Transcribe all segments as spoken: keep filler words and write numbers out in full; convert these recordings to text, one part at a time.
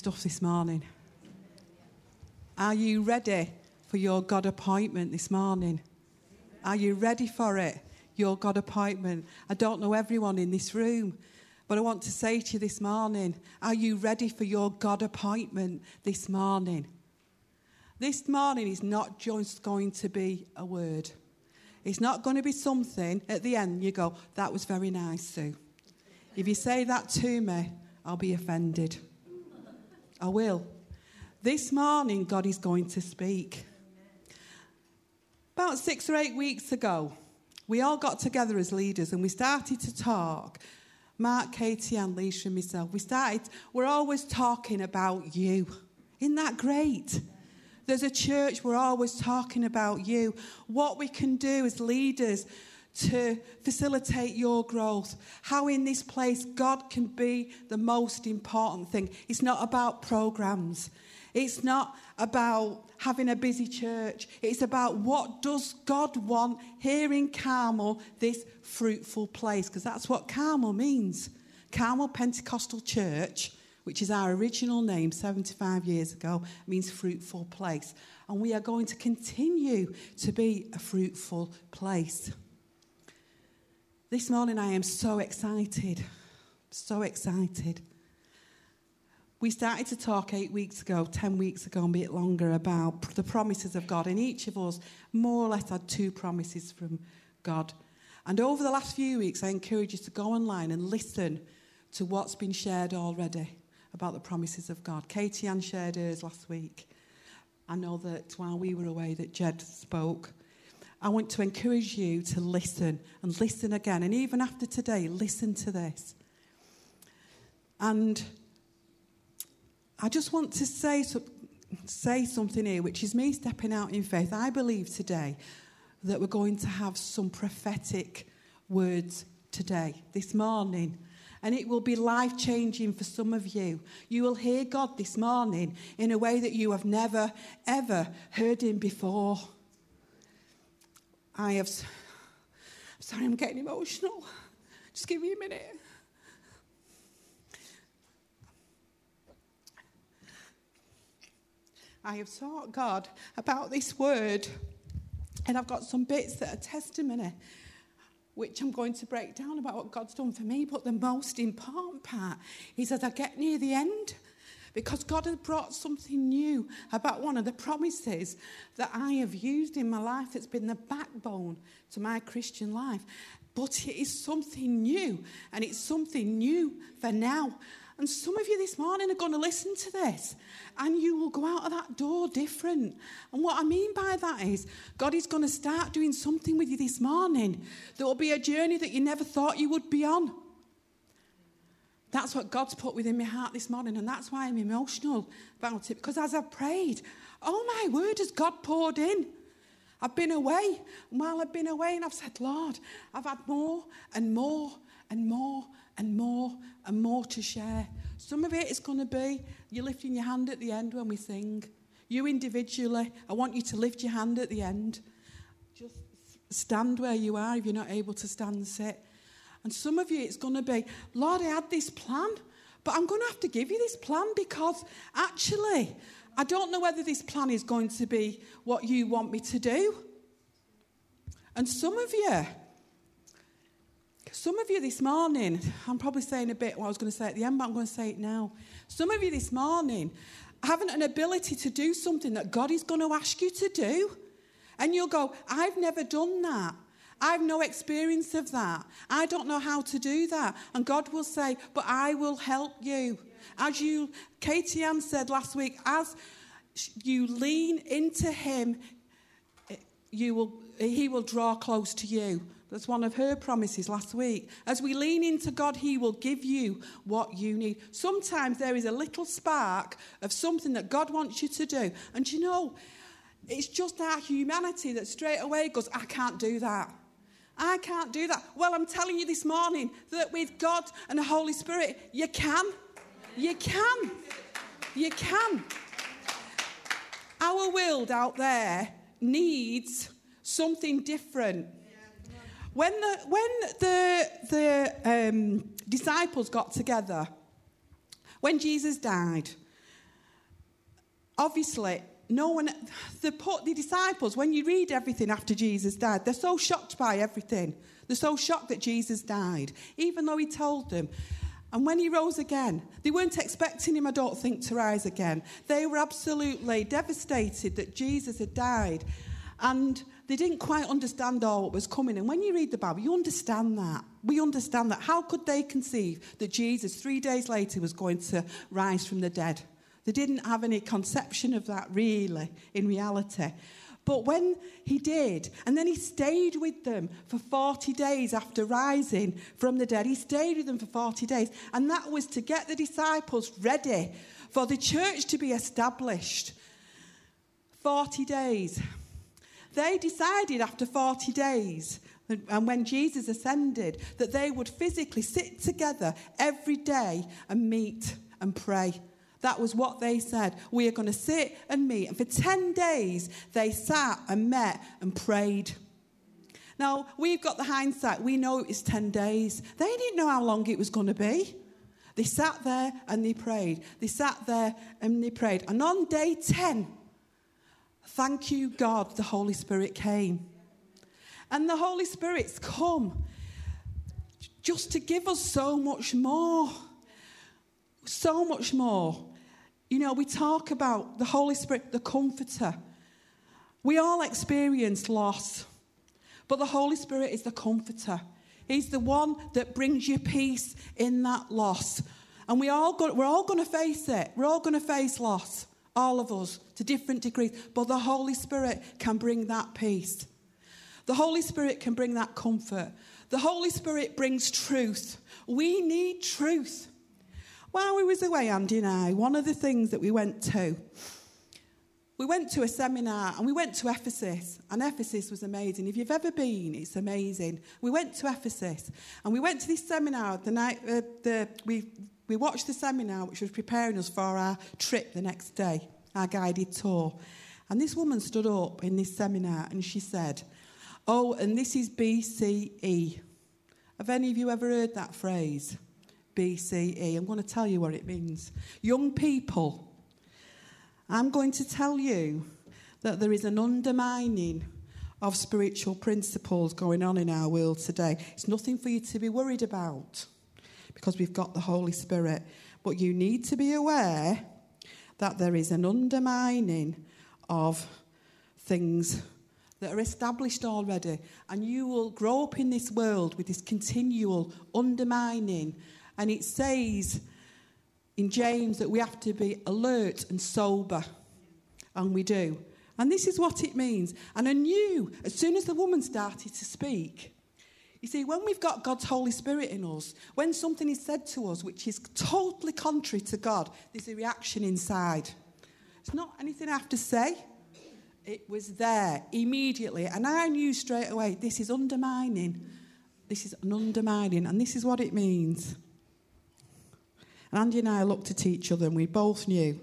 stuff this morning? Are you ready for your God appointment this morning? Are you ready for it? Your God appointment. I don't know everyone in this room, but I want to say to you this morning, are you ready for your God appointment this morning? This morning is not just going to be a word. It's not going to be something at the end you go, that was very nice, Sue. If you say that to me, I'll be offended. I will. This morning, God is going to speak. About six or eight weeks ago, we all got together as leaders and we started to talk. Mark, Katie, and Lisa and myself. We started, we're always talking about you. Isn't that great? There's a church, we're always talking about you. What we can do as leaders to facilitate your growth. How in this place God can be the most important thing. It's not about programs. It's not about having a busy church. It's about what does God want here in Carmel, this fruitful place. Because that's what Carmel means. Carmel Pentecostal Church, which is our original name seventy-five years ago, means fruitful place. And we are going to continue to be a fruitful place. This morning I am so excited. So excited. We started to talk eight weeks ago, ten weeks ago, and a bit longer about the promises of God. And each of us more or less had two promises from God. And over the last few weeks, I encourage you to go online and listen to what's been shared already about the promises of God. Katie Ann shared hers last week. I know that while we were away that Jed spoke. I want to encourage you to listen and listen again. And even after today, listen to this. And I just want to say, say something here, which is me stepping out in faith. I believe today that we're going to have some prophetic words today, this morning. And it will be life-changing for some of you. You will hear God this morning in a way that you have never, ever heard him before. I have... Sorry, I'm getting emotional. Just give me a minute. I have sought God about this word, and I've got some bits that are testimony, which I'm going to break down about what God's done for me. But the most important part is as I get near the end, because God has brought something new about one of the promises that I have used in my life that's been the backbone to my Christian life. But it is something new, and it's something new for now. And some of you this morning are going to listen to this, and you will go out of that door different. And what I mean by that is God is going to start doing something with you this morning that will be a journey that you never thought you would be on. That's what God's put within my heart this morning, and that's why I'm emotional about it. Because as I've prayed, oh my word, has God poured in. I've been away, and while I've been away, and I've said, Lord, I've had more and more and more and more and more to share. Some of it is going to be you lifting your hand at the end when we sing. You individually, I want you to lift your hand at the end. Just stand where you are if you're not able to stand and sit. And some of you, it's going to be, Lord, I had this plan, but I'm going to have to give you this plan because actually, I don't know whether this plan is going to be what you want me to do. And some of you, some of you this morning, I'm probably saying a bit what I was going to say at the end, but I'm going to say it now. Some of you this morning haven't an ability to do something that God is going to ask you to do. And you'll go, I've never done that. I've no experience of that. I don't know how to do that. And God will say, but I will help you. As you, Katie Ann said last week, as you lean into him, you will, he will draw close to you. That's one of her promises last week. As we lean into God, he will give you what you need. Sometimes there is a little spark of something that God wants you to do. And you know, it's just our humanity that straight away goes, I can't do that. I can't do that. Well, I'm telling you this morning that with God and the Holy Spirit, you can. You can. You can. Our world out there needs something different. When the when the the um, disciples got together, when Jesus died, obviously, no one, the, the disciples, when you read everything after Jesus died, they're so shocked by everything. They're so shocked that Jesus died, even though he told them. And when he rose again, they weren't expecting him, I don't think, to rise again. They were absolutely devastated that Jesus had died. And they didn't quite understand all what was coming. And when you read the Bible, you understand that. We understand that. How could they conceive that Jesus, three days later, was going to rise from the dead? They didn't have any conception of that, really, in reality. But when he did, and then he stayed with them for forty days after rising from the dead. He stayed with them for forty days. And that was to get the disciples ready for the church to be established. forty days. They decided after forty days, and when Jesus ascended, that they would physically sit together every day and meet and pray. That was what they said. We are going to sit and meet. And for ten days, they sat and met and prayed. Now, we've got the hindsight. We know it was ten days. They didn't know how long it was going to be. They sat there and they prayed. They sat there and they prayed. And on day ten, thank you, God, the Holy Spirit came. And the Holy Spirit's come just to give us so much more. So much more. You know, we talk about the Holy Spirit, the Comforter. We all experience loss, but the Holy Spirit is the Comforter. He's the one that brings you peace in that loss. And we all go, we're all going to face it. We're all going to face loss, all of us, to different degrees. But the Holy Spirit can bring that peace. The Holy Spirit can bring that comfort. The Holy Spirit brings truth. We need truth. While we was away, Andy and I, one of the things that we went to, we went to a seminar and we went to Ephesus. And Ephesus was amazing. If you've ever been, it's amazing. We went to Ephesus and we went to this seminar the night, uh, the, we, we watched the seminar which was preparing us for our trip the next day, our guided tour. And this woman stood up in this seminar and she said, oh, and this is B C E. Have any of you ever heard that phrase? B C E. I'm going to tell you what it means. Young people, I'm going to tell you that there is an undermining of spiritual principles going on in our world today. It's nothing for you to be worried about because we've got the Holy Spirit. But you need to be aware that there is an undermining of things that are established already. And you will grow up in this world with this continual undermining. And it says in James that we have to be alert and sober. And we do. And this is what it means. And I knew as soon as the woman started to speak, you see, when we've got God's Holy Spirit in us, when something is said to us which is totally contrary to God, there's a reaction inside. It's not anything I have to say. It was there immediately. And I knew straight away, this is undermining. This is an undermining. And this is what it means. And Andy and I looked at each other and we both knew.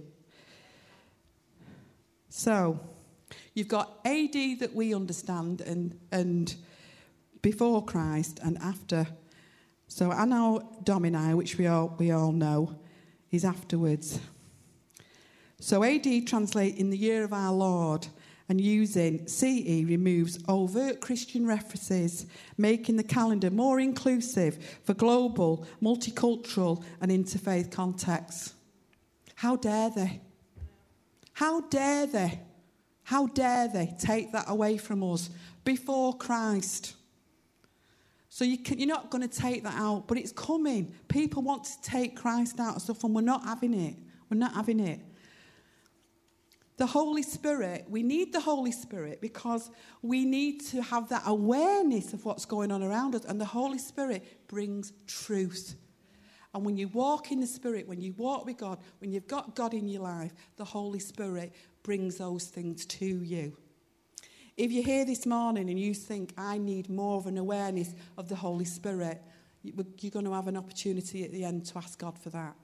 So, you've got A D that we understand and, and before Christ and after. So Anno Domini, which we all, we all know, is afterwards. So A D translate in the year of our Lord, and using C E removes overt Christian references, making the calendar more inclusive for global, multicultural and interfaith contexts. How dare they? How dare they? How dare they take that away from us before Christ? So you can, you're not going to take that out, but it's coming. People want to take Christ out of stuff and we're not having it. We're not having it. The Holy Spirit, we need the Holy Spirit because we need to have that awareness of what's going on around us. And the Holy Spirit brings truth. And when you walk in the Spirit, when you walk with God, when you've got God in your life, the Holy Spirit brings those things to you. If you're here this morning and you think, I need more of an awareness of the Holy Spirit, you're going to have an opportunity at the end to ask God for that.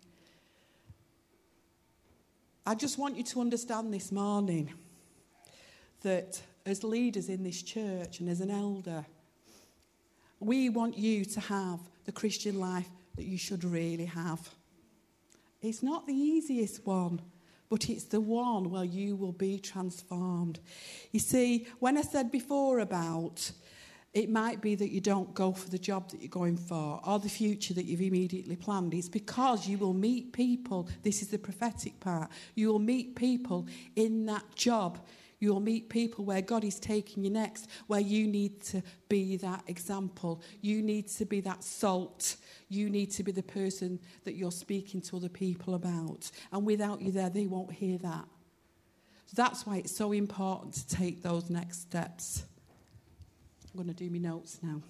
I just want you to understand this morning that as leaders in this church and as an elder, we want you to have the Christian life that you should really have. It's not the easiest one, but it's the one where you will be transformed. You see, when I said before about it might be that you don't go for the job that you're going for or the future that you've immediately planned, it's because you will meet people. This is the prophetic part. You will meet people in that job. You will meet people where God is taking you next, where you need to be that example. You need to be that salt. You need to be the person that you're speaking to other people about. And without you there, they won't hear that. So that's why it's so important to take those next steps. I'm going to do my notes now.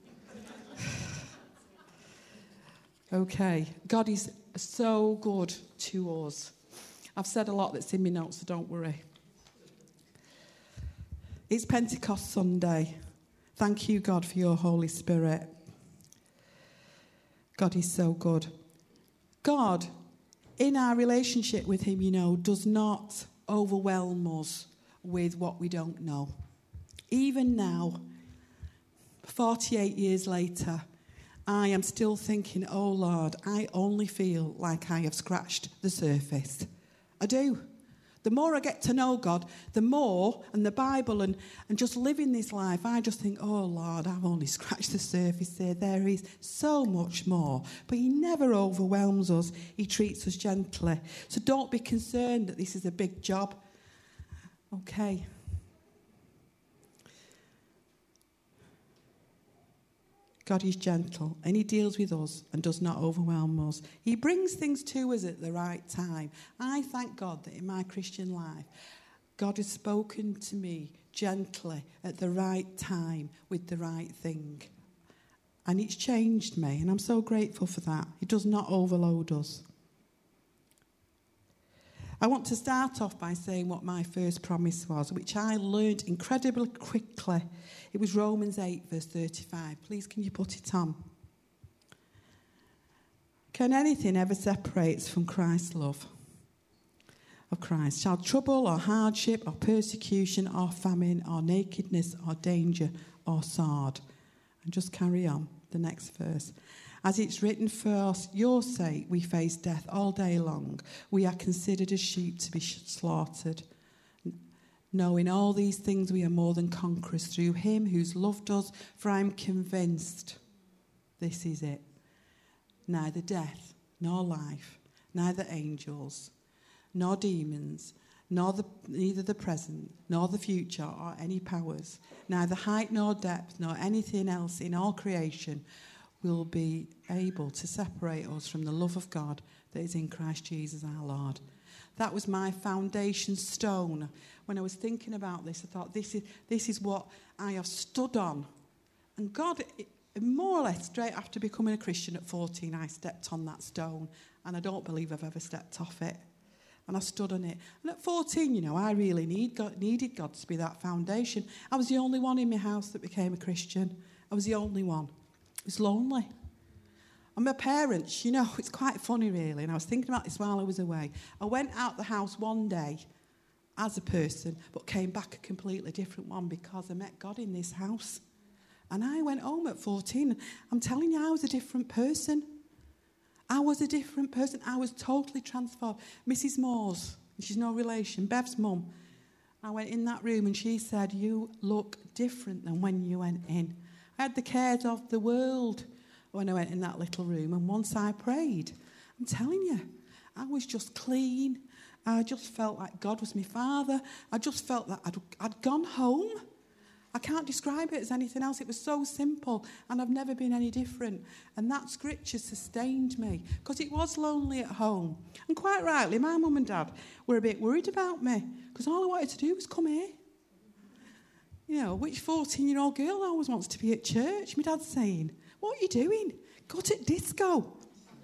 Okay. God is so good to us. I've said a lot that's in my notes, so don't worry. It's Pentecost Sunday. Thank you, God, for your Holy Spirit. God is so good. God, in our relationship with him, you know, does not overwhelm us with what we don't know. Even now, forty-eight years later, I am still thinking, oh, Lord, I only feel like I have scratched the surface. I do. The more I get to know God, the more, and the Bible and, and just living this life, I just think, oh, Lord, I've only scratched the surface here. There is so much more. But he never overwhelms us. He treats us gently. So don't be concerned that this is a big job. Okay. God is gentle and he deals with us and does not overwhelm us. He brings things to us at the right time. I thank God that in my Christian life, God has spoken to me gently at the right time with the right thing. And it's changed me, and I'm so grateful for that. He does not overload us. I want to start off by saying what my first promise was, which I learned incredibly quickly. It was Romans eight, verse thirty-five. Please, can you put it on? Can anything ever separate us from Christ's love of Christ? Shall trouble or hardship or persecution or famine or nakedness or danger or sword? And just carry on, the next verse. As it's written, for your sake we face death all day long. We are considered as sheep to be slaughtered. No, in all these things we are more than conquerors through him who's loved us. For I am convinced, this is it, neither death nor life, neither angels nor demons, nor the, neither the present nor the future or any powers, neither height nor depth nor anything else in all creation will be able to separate us from the love of God that is in Christ Jesus our Lord. That was my foundation stone. When I was thinking about this, I thought, this is, this is what I have stood on. And God, it, more or less straight after becoming a Christian at fourteen, I stepped on that stone. And I don't believe I've ever stepped off it. And I stood on it. And at fourteen, you know, I really need God, needed God to be that foundation. I was the only one in my house that became a Christian. I was the only one. It was lonely. And my parents, you know, it's quite funny really, and I was thinking about this while I was away. I went out the house one day as a person, but came back a completely different one because I met God in this house. And I went home at fourteen. I'm telling you, I was a different person. I was a different person. I was totally transformed. Missus Moores, she's no relation, Bev's mum. I went in that room and she said, you look different than when you went in. I had the cares of the world when I went in that little room. And once I prayed, I'm telling you, I was just clean. I just felt like God was my father. I just felt that I'd, I'd gone home. I can't describe it as anything else. It was so simple, and I've never been any different. And that scripture sustained me, because it was lonely at home. And quite rightly, my mum and dad were a bit worried about me, because all I wanted to do was come here. You know, which fourteen-year-old girl always wants to be at church? My dad's saying, what are you doing? Go to disco.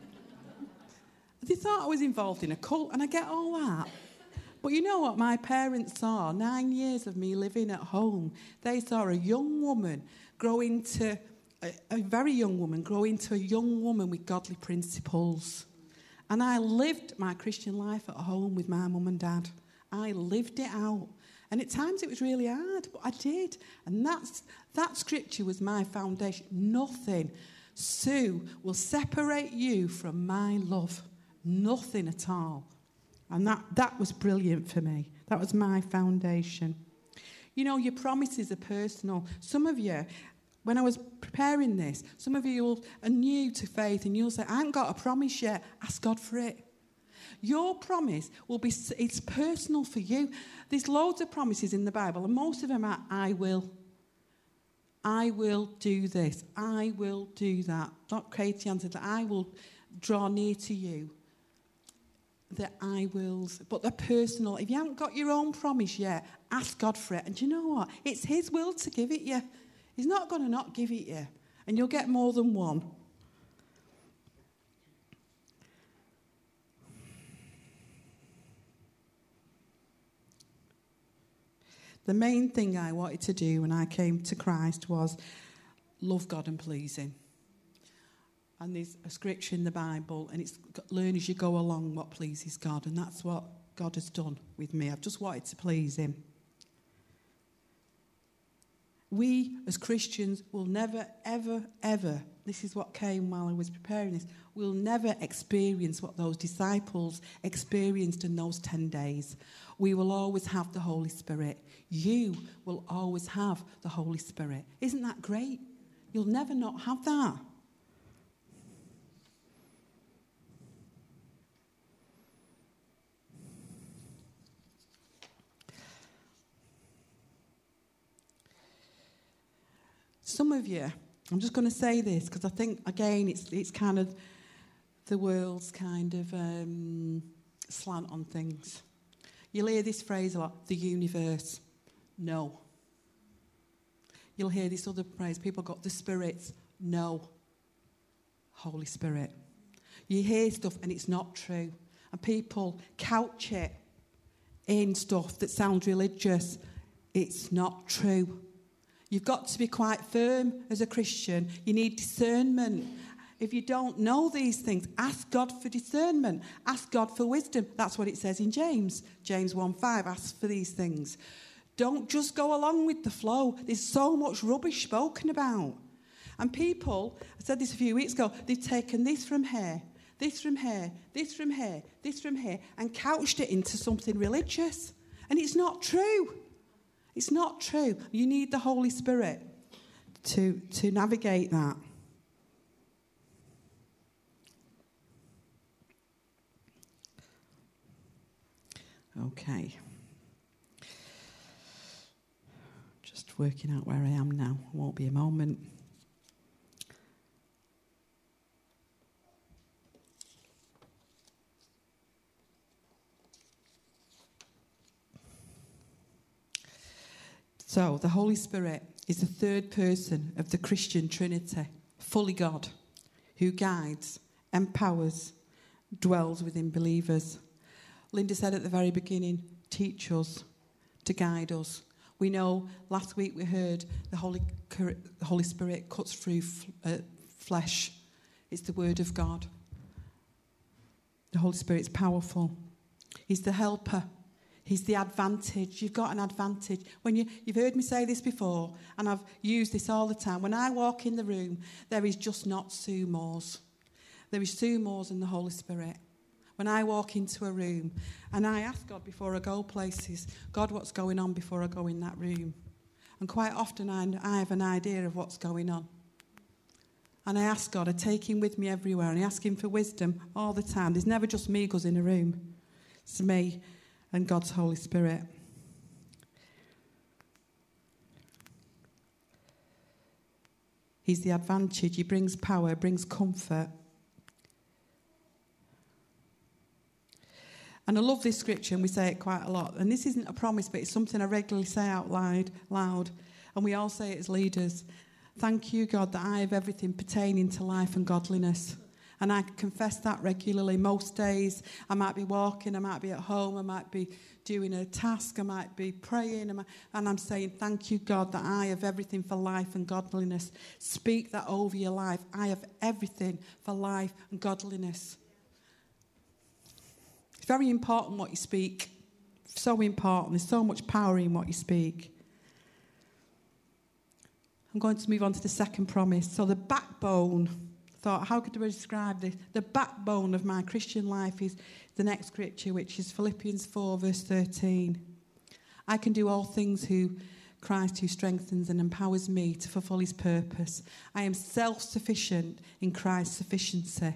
They thought I was involved in a cult, and I get all that. But you know what my parents saw? Nine years of me living at home. They saw a young woman grow into, a, a very young woman, grow into a young woman with godly principles. And I lived my Christian life at home with my mum and dad. I lived it out. And at times it was really hard, but I did. And that's, that scripture was my foundation. Nothing, Sue, will separate you from my love. Nothing at all. And that, that was brilliant for me. That was my foundation. You know, your promises are personal. Some of you, when I was preparing this, some of you are new to faith and you'll say, I haven't got a promise yet. Ask God for it. Your promise will be, it's personal for you. There's loads of promises in the Bible, and most of them are, I will. I will do this. I will do that. Not Katie answered that. I will draw near to you. The I wills. But they're personal. If you haven't got your own promise yet, ask God for it. And do you know what? It's his will to give it you. He's not going to not give it you. And you'll get more than one. The main thing I wanted to do when I came to Christ was love God and please him. And there's a scripture in the Bible, and it's learn as you go along what pleases God. And that's what God has done with me. I've just wanted to please him. We, as Christians, will never, ever, ever, this is what came while I was preparing this, we'll never experience what those disciples experienced in those ten days. We will always have the Holy Spirit. You will always have the Holy Spirit. Isn't that great? You'll never not have that. Some of you, I'm just going to say this because I think, again, it's it's kind of the world's kind of um, slant on things. You'll hear this phrase a lot, the universe. No. You'll hear this other phrase, people got the Spirit. No. Holy Spirit. You hear stuff and it's not true. And people couch it in stuff that sounds religious. It's not true. You've got to be quite firm as a Christian. You need discernment. If you don't know these things, ask God for discernment. Ask God for wisdom. That's what it says in James. James one five, ask for these things. Don't just go along with the flow. There's so much rubbish spoken about. And people, I said this a few weeks ago, they've taken this from here, this from here, this from here, this from here, and couched it into something religious. And it's not true. It's not true. You need the Holy Spirit to, to navigate that. Okay. Just working out where I am now. Won't be a moment. So, the Holy Spirit is the third person of the Christian Trinity, fully God, who guides, empowers, dwells within believers. Linda said at the very beginning, teach us, to guide us. We know last week we heard the Holy, the Holy Spirit cuts through uh, flesh. It's the Word of God. The Holy Spirit's powerful. He's the helper. He's the advantage. You've got an advantage. When you, you've heard me say this before, and I've used this all the time. When I walk in the room, there is just not Sue Moores. There is Sue Moores and the Holy Spirit. When I walk into a room, and I ask God before I go places, God, what's going on before I go in that room? And quite often I, I have an idea of what's going on. And I ask God, I take him with me everywhere, and I ask him for wisdom all the time. There's never just me goes in a room. It's me and God's Holy Spirit. He's the advantage. He brings power, brings comfort. And I love this scripture, and we say it quite a lot. And this isn't a promise, but it's something I regularly say out loud, loud. And we all say it as leaders. Thank you, God, that I have everything pertaining to life and godliness. And I confess that regularly. Most days I might be walking, I might be at home, I might be doing a task, I might be praying, and I'm saying, thank you, God, that I have everything for life and godliness. Speak that over your life. I have everything for life and godliness. It's very important what you speak. So important. There's so much power in what you speak. I'm going to move on to the second promise. So the backbone thought, how could I describe this? The backbone of my Christian life is the next scripture, which is Philippians four, verse thirteen. I can do all things who Christ who strengthens and empowers me to fulfill his purpose. I am self-sufficient in Christ's sufficiency.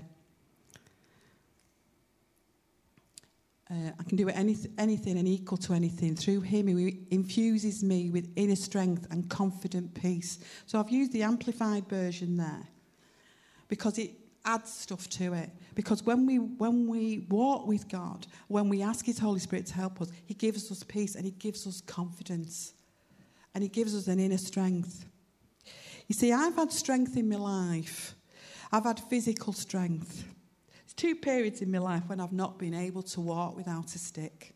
Uh, I can do any, anything and equal to anything through him who infuses me with inner strength and confident peace. So I've used the amplified version there because it adds stuff to it. Because when we when we walk with God, when we ask his Holy Spirit to help us, he gives us peace and he gives us confidence. And he gives us an inner strength. You see, I've had strength in my life. I've had physical strength. There's two periods in my life when I've not been able to walk without a stick.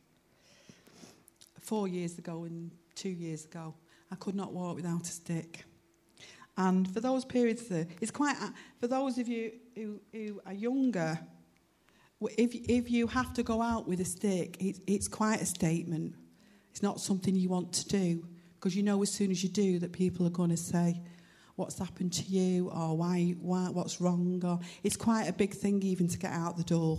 Four years ago and two years ago, I could not walk without a stick. And for those periods, there, it's quite, for those of you who, who are younger, if, if you have to go out with a stick, it, it's quite a statement. It's not something you want to do. Because you know as soon as you do that people are going to say what's happened to you or why, why, what's wrong. Or it's quite a big thing even to get out the door.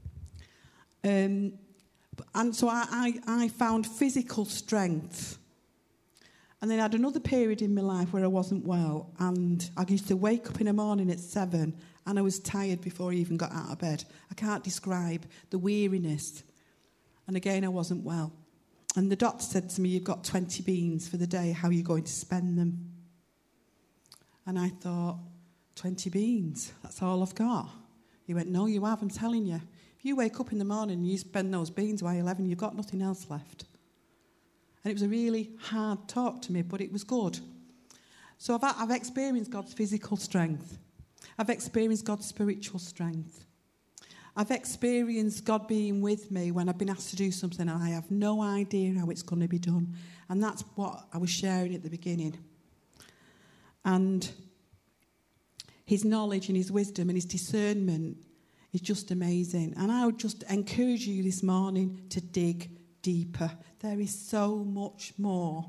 Um, and so I, I, I found physical strength. And then I had another period in my life where I wasn't well. And I used to wake up in the morning at seven and I was tired before I even got out of bed. I can't describe the weariness. And again, I wasn't well. And the doctor said to me, you've got twenty beans for the day. How are you going to spend them? And I thought, twenty beans? That's all I've got. He went, no, you have, I'm telling you. If you wake up in the morning and you spend those beans by eleven, you've got nothing else left. And it was a really hard talk to me, but it was good. So I've, I've experienced God's physical strength. I've experienced God's spiritual strength. I've experienced God being with me when I've been asked to do something and I have no idea how it's going to be done. And that's what I was sharing at the beginning. And his knowledge and his wisdom and his discernment is just amazing. And I would just encourage you this morning to dig deeper. There is so much more.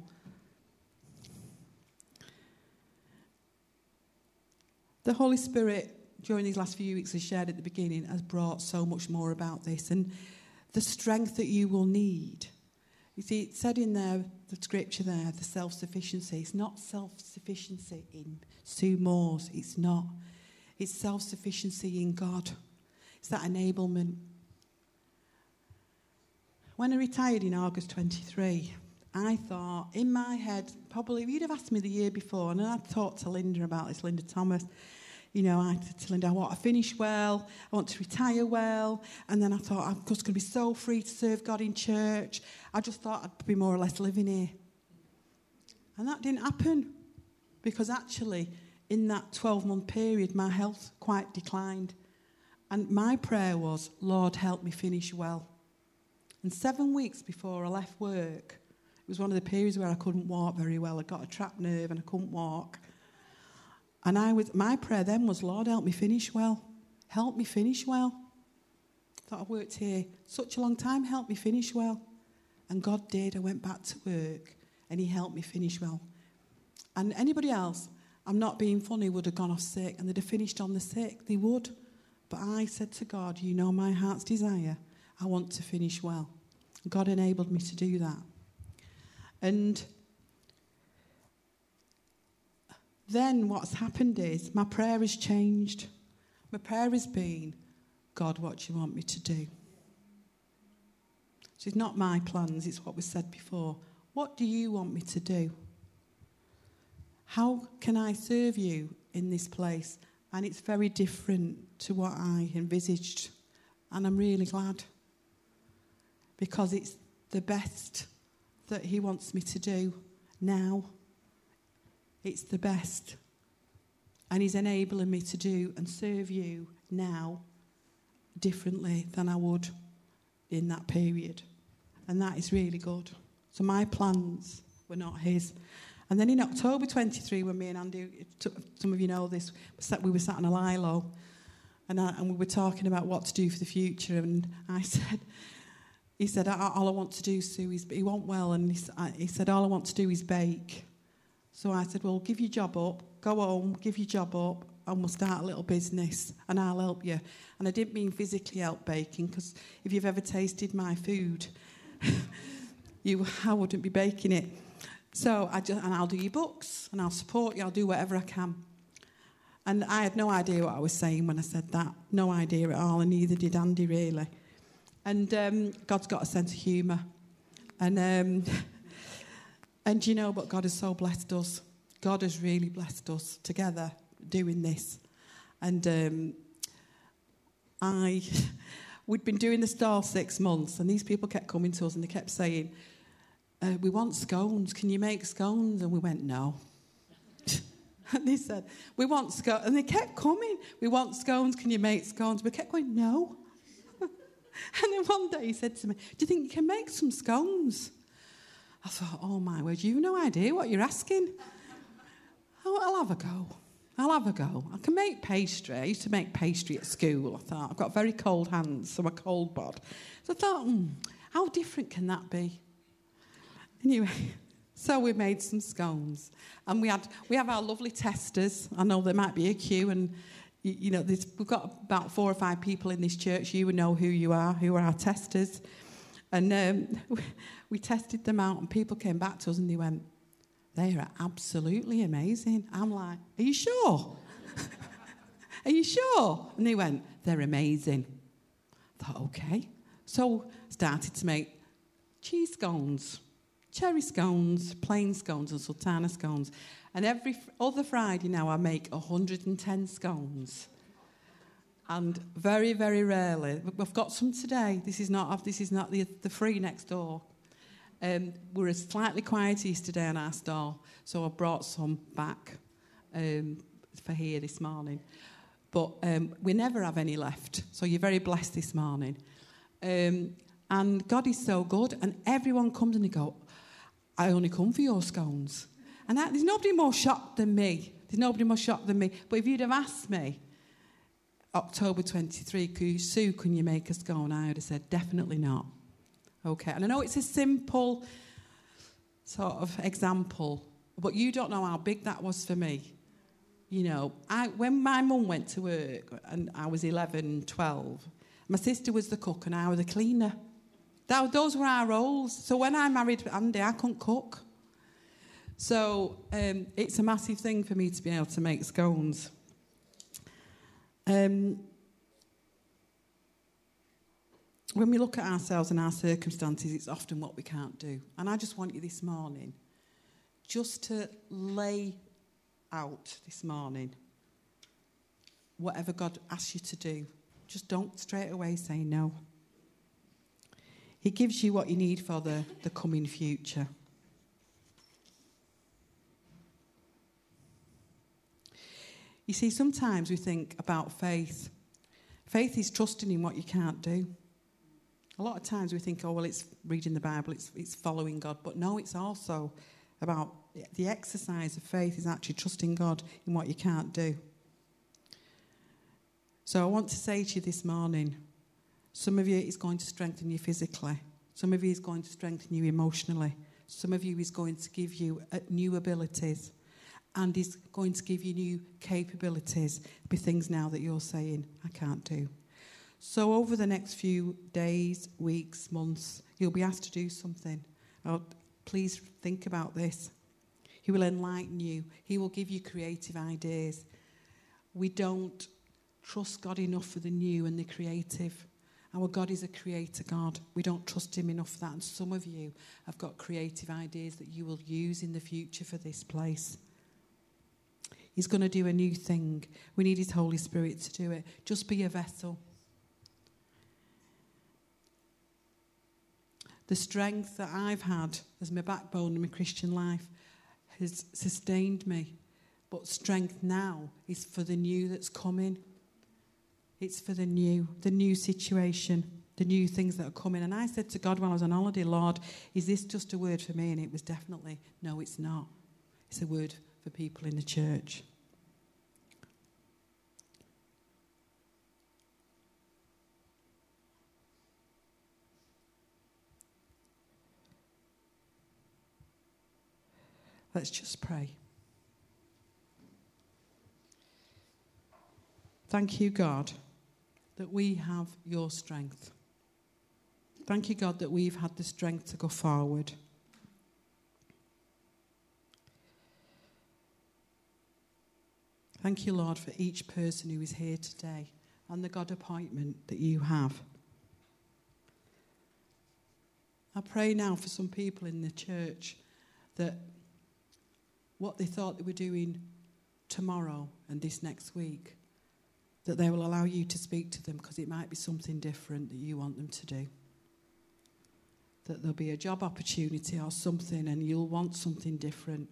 The Holy Spirit, during these last few weeks, as shared at the beginning, has brought so much more about this. And the strength that you will need. You see, it said in there, the scripture there, the self-sufficiency. It's not self-sufficiency in Sue Moore's. It's not. It's self-sufficiency in God. It's that enablement. When I retired in August twenty-three, I thought, in my head, probably, if you'd have asked me the year before, and I talked to Linda about this, Linda Thomas. You know, I said to Linda, I want to finish well, I want to retire well. And then I thought, I'm just going to be so free to serve God in church. I just thought I'd be more or less living here. And that didn't happen. Because actually, in that twelve-month period, my health quite declined. And my prayer was, Lord, help me finish well. And seven weeks before I left work, it was one of the periods where I couldn't walk very well. I got a trapped nerve and I couldn't walk. And I was, my prayer then was, Lord, help me finish well. Help me finish well. I thought I worked here such a long time, help me finish well. And God did. I went back to work and he helped me finish well. And anybody else, I'm not being funny, would have gone off sick and they'd have finished on the sick. They would. But I said to God, you know my heart's desire. I want to finish well. God enabled me to do that. And then what's happened is my prayer has changed. My prayer has been, God, what do you want me to do? So it's not my plans, it's what was said before. What do you want me to do? How can I serve you in this place? And it's very different to what I envisaged. And I'm really glad. Because it's the best that he wants me to do now. It's the best. And he's enabling me to do and serve you now differently than I would in that period. And that is really good. So my plans were not his. And then in October twenty-three, when me and Andy, some of you know this, we were sat on a Lilo, and, I, and we were talking about what to do for the future. And I said, he said, all I want to do, Sue, is, he wasn't well, and he, he said, all I want to do is bake. So I said, well, give your job up, go home, give your job up, and we'll start a little business, and I'll help you. And I didn't mean physically help baking, because if you've ever tasted my food, you, I wouldn't be baking it. So I just, and I'll do your books, and I'll support you, I'll do whatever I can. And I had no idea what I was saying when I said that. No idea at all, and neither did Andy, really. And um, God's got a sense of humour. And, um, and you know, but God has so blessed us. God has really blessed us together doing this. And um, I, we'd been doing the stall six months, and these people kept coming to us, and they kept saying, Uh, we want scones. Can you make scones? And we went, no. And they said, we want scones. And they kept coming. We want scones. Can you make scones? We kept going, no. And then one day he said to me, do you think you can make some scones? I thought, oh, my word, you've no idea what you're asking. Oh, I'll have a go. I'll have a go. I can make pastry. I used to make pastry at school. I thought, I've got very cold hands, so I'm a cold bod. So I thought, hmm, how different can that be? Anyway, so we made some scones, and we had we have our lovely testers. I know there might be a queue, and you, you know this, we've got about four or five people in this church. You know who you are, who are our testers, and um, we, we tested them out, and people came back to us and they went, "They are absolutely amazing." I'm like, "Are you sure? Are you sure?" And they went, "They're amazing." I thought, okay, so started to make cheese scones. Cherry scones, plain scones and sultana scones. And every other Friday now I make one hundred ten scones. And very, very rarely, we've got some today. This is not this is not the, the free next door. Um, we're slightly quiet today on our stall, so I brought some back um, for here this morning. But um, we never have any left, so you're very blessed this morning. Um, and God is so good, and everyone comes and they go, I only come for your scones. And that, there's nobody more shocked than me. There's nobody more shocked than me. But if you'd have asked me, October twenty-third, Sue, can you make a scone? I would have said, definitely not. Okay, and I know it's a simple sort of example, but you don't know how big that was for me. You know, I, when my mum went to work, and I was eleven, twelve, my sister was the cook and I was the cleaner. That, those were our roles. So when I married Andy, I couldn't cook. So um, it's a massive thing for me to be able to make scones. Um, when we look at ourselves and our circumstances, it's often what we can't do. And I just want you this morning just to lay out this morning whatever God asks you to do. Just don't straight away say no. He gives you what you need for the, the coming future. You see, sometimes we think about faith. Faith is trusting in what you can't do. A lot of times we think, oh, well, it's reading the Bible, it's, it's following God. But no, it's also about the exercise of faith is actually trusting God in what you can't do. So I want to say to you this morning, some of you is going to strengthen you physically. Some of you is going to strengthen you emotionally. Some of you is going to give you uh, new abilities. And is going to give you new capabilities. Be things now that you're saying, I can't do. So over the next few days, weeks, months, you'll be asked to do something. Oh, please think about this. He will enlighten you. He will give you creative ideas. We don't trust God enough for the new and the creative. Our God is a creator God. We don't trust him enough for that. And some of you have got creative ideas that you will use in the future for this place. He's going to do a new thing. We need his Holy Spirit to do it. Just be a vessel. The strength that I've had as my backbone in my Christian life has sustained me. But strength now is for the new that's coming. It's for the new, the new situation, the new things that are coming. And I said to God when I was on holiday, Lord, is this just a word for me? And it was definitely, no, it's not. It's a word for people in the church. Let's just pray. Thank you, God, that we have your strength. Thank you, God, that we've had the strength to go forward. Thank you, Lord, for each person who is here today and the God appointment that you have. I pray now for some people in the church that what they thought they were doing tomorrow and this next week, that they will allow you to speak to them, because it might be something different that you want them to do. That there'll be a job opportunity or something and you'll want something different.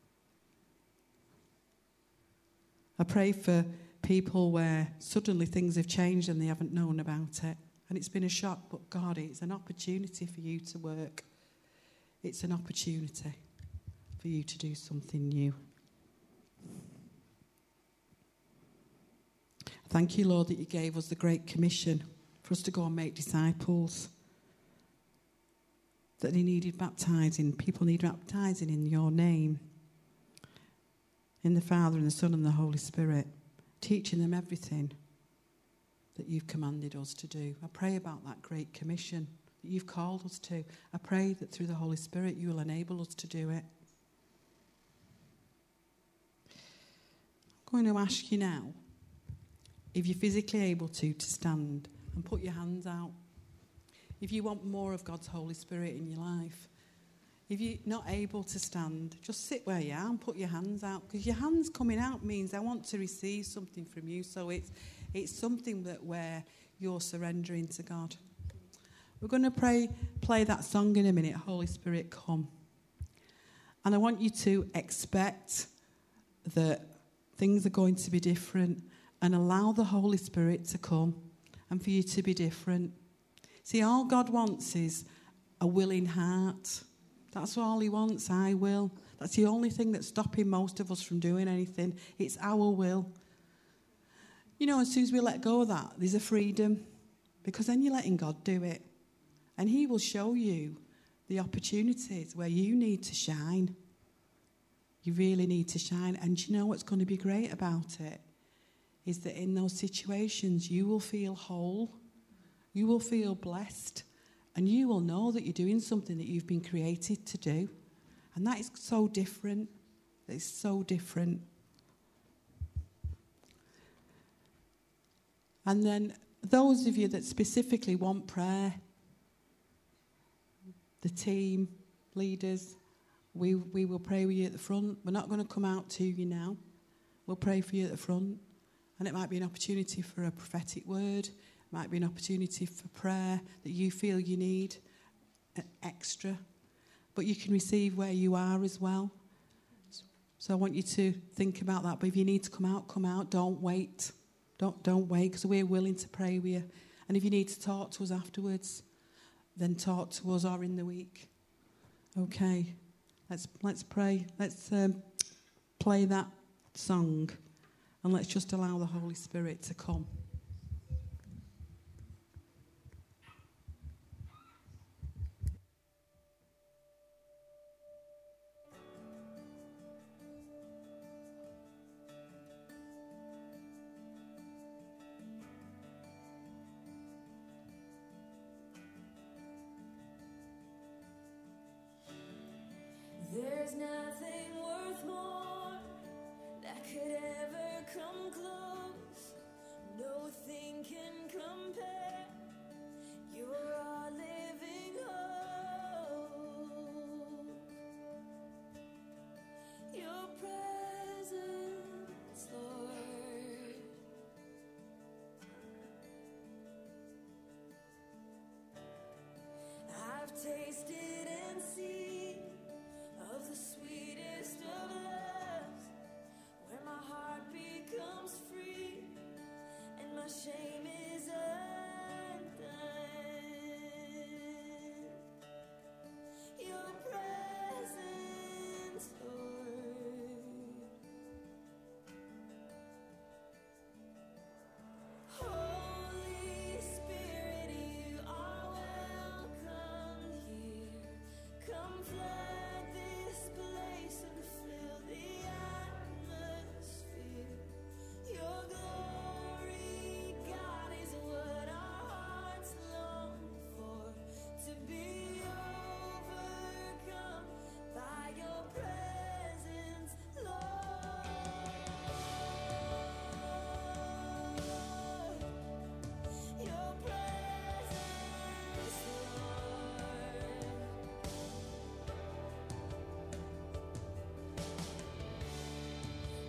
I pray for people where suddenly things have changed and they haven't known about it. And it's been a shock, but God, it's an opportunity for you to work. It's an opportunity for you to do something new. Thank you, Lord, that you gave us the Great Commission for us to go and make disciples. That they needed baptizing. People need baptizing in your name. In the Father and the Son and the Holy Spirit. Teaching them everything that you've commanded us to do. I pray about that Great Commission that you've called us to. I pray that through the Holy Spirit you will enable us to do it. I'm going to ask you now, if you're physically able to, to stand and put your hands out. If you want more of God's Holy Spirit in your life. If you're not able to stand, just sit where you are and put your hands out. Because your hands coming out means I want to receive something from you. So it's it's something that where you're surrendering to God. We're going to pray, play that song in a minute, Holy Spirit, come. And I want you to expect that things are going to be different and allow the Holy Spirit to come and for you to be different. See, all God wants is a willing heart. That's all he wants, I will. That's the only thing that's stopping most of us from doing anything. It's our will. You know, as soon as we let go of that, there's a freedom. Because then you're letting God do it. And he will show you the opportunities where you need to shine. You really need to shine. And you know what's going to be great about it? Is that in those situations, you will feel whole. You will feel blessed. And you will know that you're doing something that you've been created to do. And that is so different. It's so different. And then those of you that specifically want prayer, the team, leaders, we, we will pray with you at the front. We're not going to come out to you now. We'll pray for you at the front. And it might be an opportunity for a prophetic word. Might be an opportunity for prayer that you feel you need, an extra. But you can receive where you are as well. So I want you to think about that. But if you need to come out, come out. Don't wait. Don't don't wait, because we're willing to pray with you. And if you need to talk to us afterwards, then talk to us or in the week. Okay, let's let's pray. Let's um, play that song, and let's just allow the Holy Spirit to come. There's nothing worth more that could ever come close. Nothing can compare. You're